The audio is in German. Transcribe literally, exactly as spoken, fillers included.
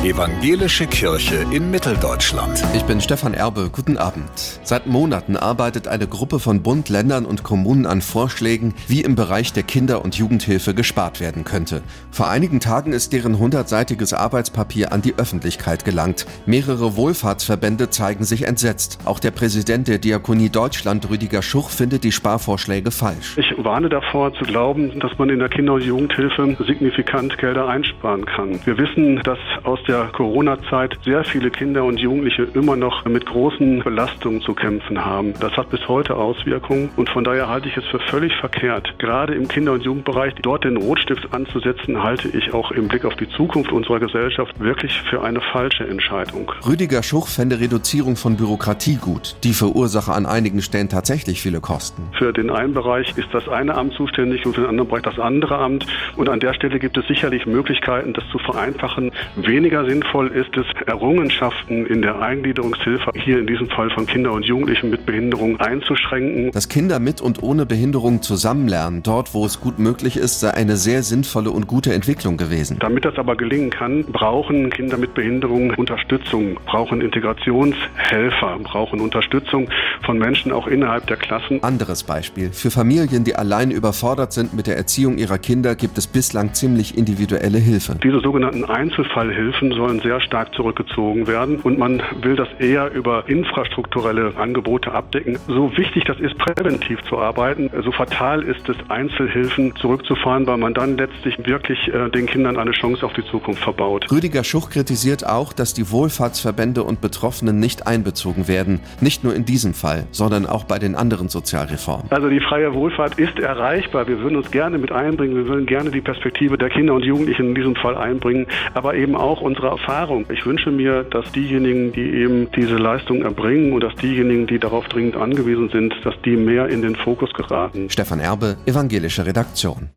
Evangelische Kirche in Mitteldeutschland. Ich bin Stefan Erbe, guten Abend. Seit Monaten arbeitet eine Gruppe von Bund, Ländern und Kommunen an Vorschlägen, wie im Bereich der Kinder- und Jugendhilfe gespart werden könnte. Vor einigen Tagen ist deren hundertseitiges Arbeitspapier an die Öffentlichkeit gelangt. Mehrere Wohlfahrtsverbände zeigen sich entsetzt. Auch der Präsident der Diakonie Deutschland, Rüdiger Schuch, findet die Sparvorschläge falsch. Ich warne davor zu glauben, dass man in der Kinder- und Jugendhilfe signifikant Gelder einsparen kann. Wir wissen, dass aus der Corona-Zeit sehr viele Kinder und Jugendliche immer noch mit großen Belastungen zu kämpfen haben. Das hat bis heute Auswirkungen und von daher halte ich es für völlig verkehrt, gerade im Kinder- und Jugendbereich dort den Rotstift anzusetzen, halte ich auch im Blick auf die Zukunft unserer Gesellschaft wirklich für eine falsche Entscheidung. Rüdiger Schuch fände Reduzierung von Bürokratie gut. Die verursache an einigen Stellen tatsächlich viele Kosten. Für den einen Bereich ist das eine Amt zuständig und für den anderen Bereich das andere Amt. Und an der Stelle gibt es sicherlich Möglichkeiten, das zu vereinfachen. Weniger sinnvoll ist es, Errungenschaften in der Eingliederungshilfe, hier in diesem Fall von Kindern und Jugendlichen mit Behinderung, einzuschränken. Dass Kinder mit und ohne Behinderung zusammenlernen, dort wo es gut möglich ist, sei eine sehr sinnvolle und gute Entwicklung gewesen. Damit das aber gelingen kann, brauchen Kinder mit Behinderung Unterstützung, brauchen Integrationshelfer, brauchen Unterstützung von Menschen auch innerhalb der Klassen. Anderes Beispiel. Für Familien, die allein überfordert sind mit der Erziehung ihrer Kinder, gibt es bislang ziemlich individuelle Hilfe. Diese sogenannten Einzelfallhilfen sollen sehr stark zurückgezogen werden und man will das eher über infrastrukturelle Angebote abdecken. So wichtig das ist, präventiv zu arbeiten, so fatal ist es, Einzelhilfen zurückzufahren, weil man dann letztlich wirklich äh, den Kindern eine Chance auf die Zukunft verbaut. Rüdiger Schuch kritisiert auch, dass die Wohlfahrtsverbände und Betroffenen nicht einbezogen werden. Nicht nur in diesem Fall, sondern auch bei den anderen Sozialreformen. Also die freie Wohlfahrt ist erreichbar. Wir würden uns gerne mit einbringen. Wir würden gerne die Perspektive der Kinder und Jugendlichen in diesem Fall einbringen, aber eben auch unsere Erfahrung. Ich wünsche mir, dass diejenigen, die eben diese Leistung erbringen und dass diejenigen, die darauf dringend angewiesen sind, dass die mehr in den Fokus geraten. Stefan Erbe, Evangelische Redaktion.